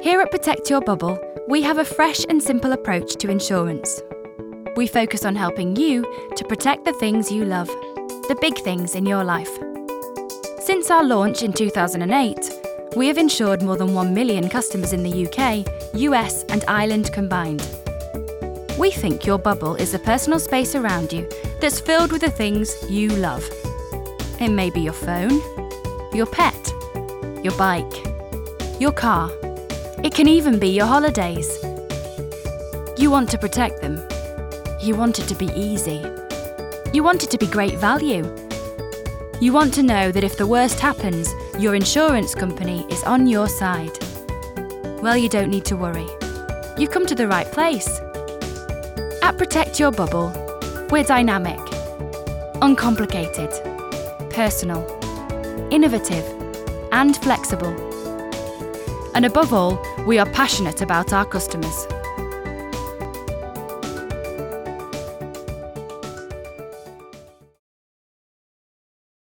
Here at Protect Your Bubble, we have a fresh and simple approach to insurance. We focus on helping you to protect the things you love, the big things in your life. Since our launch in 2008, we have insured more than 1 million customers in the UK, US and Ireland combined. We think your bubble is the personal space around you that's filled with the things you love. It may be your phone, your pet, your bike, your car. It can even be your holidays. You want to protect them. You want it to be easy. You want it to be great value. You want to know that if the worst happens, your insurance company is on your side. Well, you don't need to worry. You've come to the right place. At Protect Your Bubble, we're dynamic, uncomplicated, personal, innovative, and flexible. And above all, we are passionate about our customers.